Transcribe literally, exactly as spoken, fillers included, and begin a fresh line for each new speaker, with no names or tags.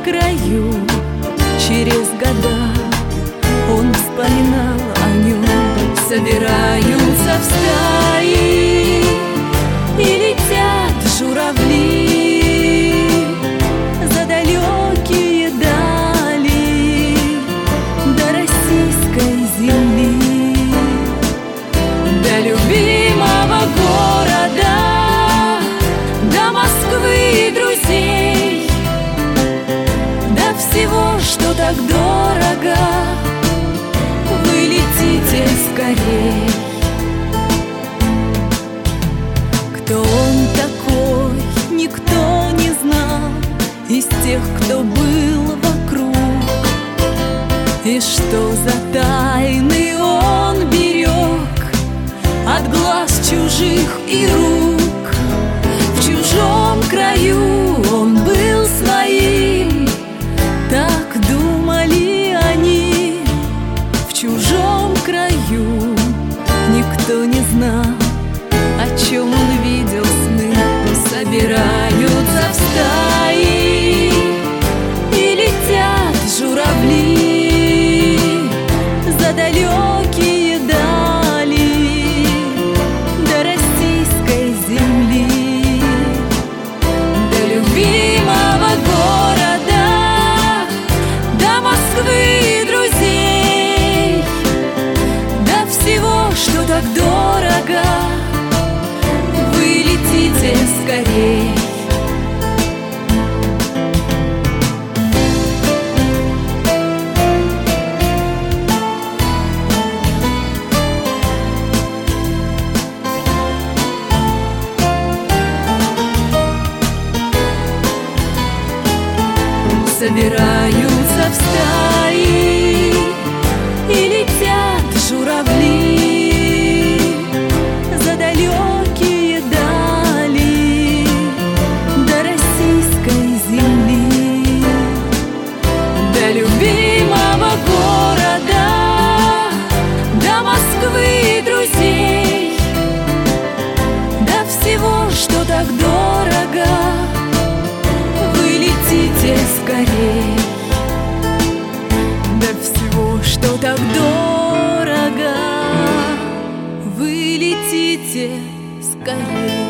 краю. Через года он вспоминал о нем. Собираются в стаи и летят журавли за далекие дали до российской земли, до любимого города, до Москвы и друзей, до всего, что так дорого. Вы летите скорей. Кто он такой, никто не знал из тех, кто был вокруг. И что за тайны он берег от глаз чужих и рук. В чужом краю он был своим, так думали они. В чужом краю никто не знал, о чем он видел сны. Собираются в стаи и летят журавли за далекие дали до российской земли, до любимого города, до Москвы и друзей, до всего, что так дорого. Вы летите скорей. Собираются в стаи и летят журавли за далекие дали до российской земли, до любимого города, до Москвы и друзей, до всего, что так дорого. Вы летите скорей, до всего, что так дорого. Вы летите скорей.